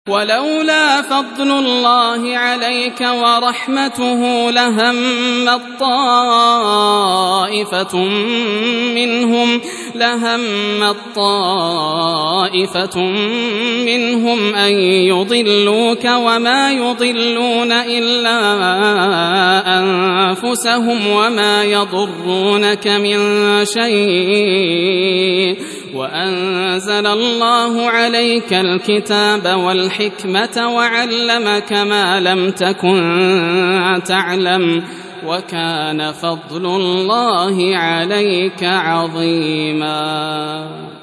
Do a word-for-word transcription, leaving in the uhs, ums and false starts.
ولولا فضل الله عليك ورحمته لهمت طائفة منهم لهمت طائفة منهم أن يضلوك وما يضلون إلا أنفسهم وما يضرونك من شيء وأنزل الله عليك الكتاب والحكمة وعلمك ما لم تكن تعلم وكان فضل الله عليك عظيما.